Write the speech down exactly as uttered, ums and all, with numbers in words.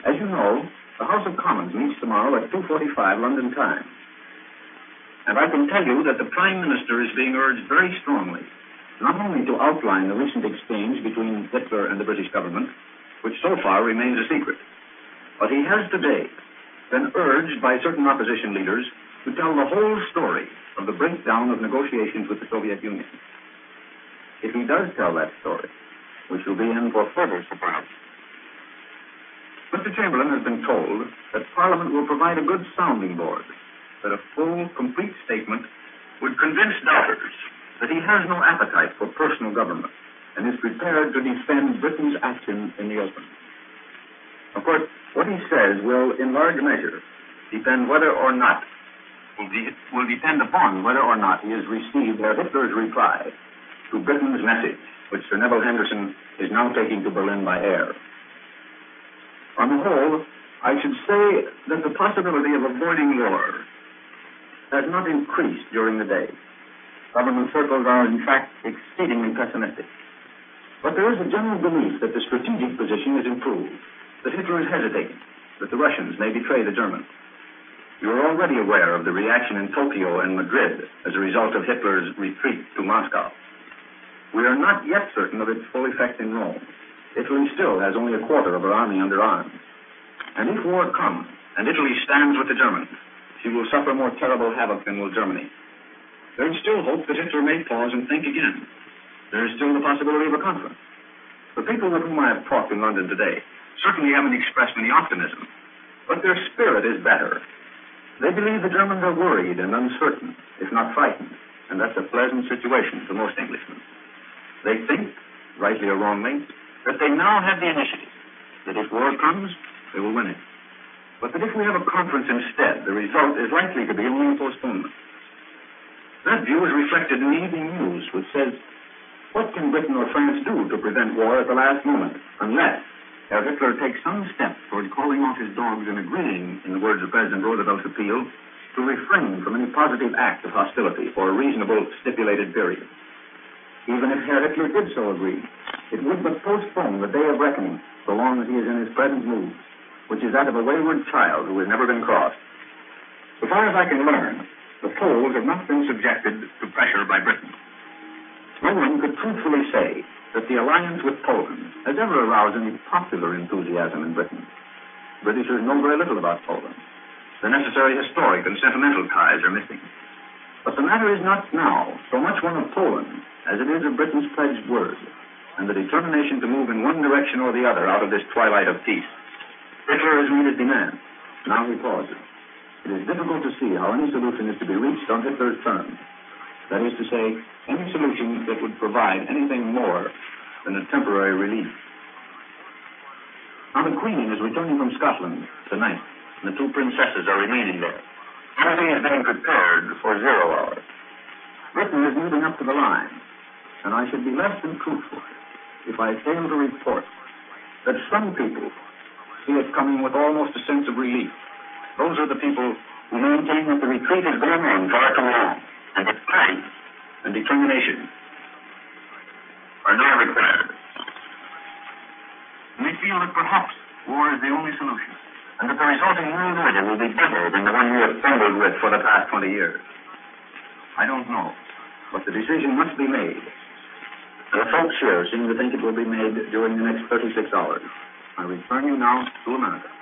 As you know, the House of Commons meets tomorrow at two forty-five London time. And I can tell you that the Prime Minister is being urged very strongly not only to outline the recent exchange between Hitler and the British government, which so far remains a secret, but he has today been urged by certain opposition leaders to tell the whole story of the breakdown of negotiations with the Soviet Union. If he does tell that story, we shall be in for further surprise. Mister Chamberlain has been told that Parliament will provide a good sounding board, that a full, complete statement would convince doubters that he has no appetite for personal government and is prepared to defend Britain's action in the open. Of course, what he says will, in large measure, depend whether or not will, de- will depend upon whether or not he has received Herr Hitler's reply to Britain's message, which Sir Neville Henderson is now taking to Berlin by air. On the whole, I should say that the possibility of avoiding war has not increased during the day. Government circles are, in fact, exceedingly pessimistic. But there is a general belief that the strategic position is improved, that Hitler is hesitating, that the Russians may betray the Germans. You are already aware of the reaction in Tokyo and Madrid as a result of Hitler's retreat to Moscow. We are not yet certain of its full effect in Rome. Italy still has only a quarter of her army under arms. And if war comes, and Italy stands with the Germans, she will suffer more terrible havoc than will Germany. There is still hope that Hitler may pause and think again. There is still the possibility of a conference. The people with whom I have talked in London today certainly haven't expressed any optimism, but their spirit is better. They believe the Germans are worried and uncertain, if not frightened, and that's a pleasant situation for most Englishmen. They think, rightly or wrongly, that they now have the initiative, that if war comes, they will win it. But that if we have a conference instead, the result is likely to be only a postponement. That view is reflected in the Evening News, which says, what can Britain or France do to prevent war at the last moment, unless Herr Hitler takes some step toward calling off his dogs and agreeing, in the words of President Roosevelt's appeal, to refrain from any positive act of hostility for a reasonable stipulated period. Even if Herr Hitler did so agree, it would but postpone the day of reckoning so long as he is in his present mood, which is that of a wayward child who has never been crossed. So far as I can learn, the Poles have not been subjected to pressure by Britain. No one could truthfully say that the alliance with Poland has ever aroused any popular enthusiasm in Britain. Britishers know very little about Poland. The necessary historic and sentimental ties are missing. But the matter is not now so much one of Poland as it is of Britain's pledged word, and the determination to move in one direction or the other out of this twilight of peace. Hitler has made his demand. Now he pauses. It is difficult to see how any solution is to be reached on Hitler's terms. That is to say, any solution that would provide anything more than a temporary relief. Now the Queen is returning from Scotland tonight, and the two princesses are remaining there. Everything is being prepared for zero hour. Britain is moving up to the line, and I should be less than truthful if I fail to report that some people see it coming with almost a sense of relief. Those are the people who maintain that the retreat is going on far too long, and that time and determination are now required. And they feel that perhaps war is the only solution, and that the resulting world order will be better than the one we have struggled with for the past twenty years. I don't know, but the decision must be made. And the folks here seem to think it will be made during the next thirty-six hours. I return you now to America.